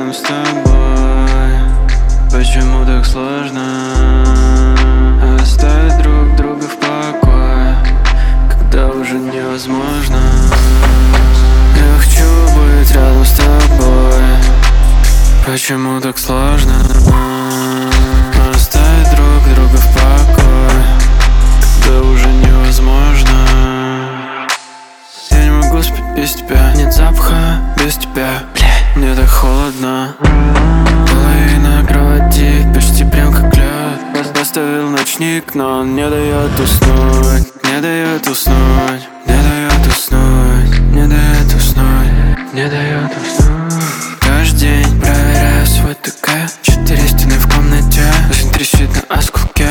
рядом с тобой. Почему так сложно оставить друг друга в покое, когда уже невозможно? Я хочу быть рядом с тобой. Почему так сложно оставить друг друга в покое, когда уже невозможно? Я не могу спать без тебя, нет запаха без тебя. Мне так холодно, половина кровати почти прям как лед. Поставил ночник, но он не дает уснуть, не дает уснуть, не дает уснуть, не дает уснуть, не дает уснуть. Каждый день проверяю свой ТК, 4 стены в комнате, жизнь трещит на осколке.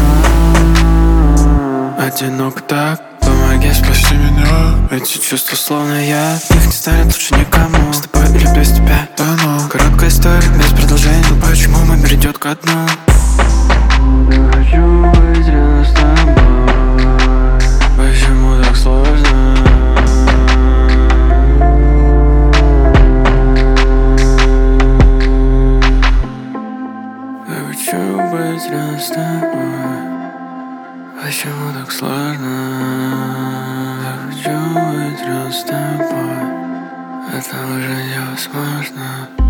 Одиноко так, помоги, спаси меня. Эти чувства словно я, их не станет лучше никому. С тобой или без тебя, да ну. Короткая история без продолжения, но почему мой мир идет ко дну? Я хочу быть рядом с тобой. Почему так сложно? Я хочу быть рядом с тобой. Почему так сложно? Я хочу быть рядом с тобой. Это уже невозможно.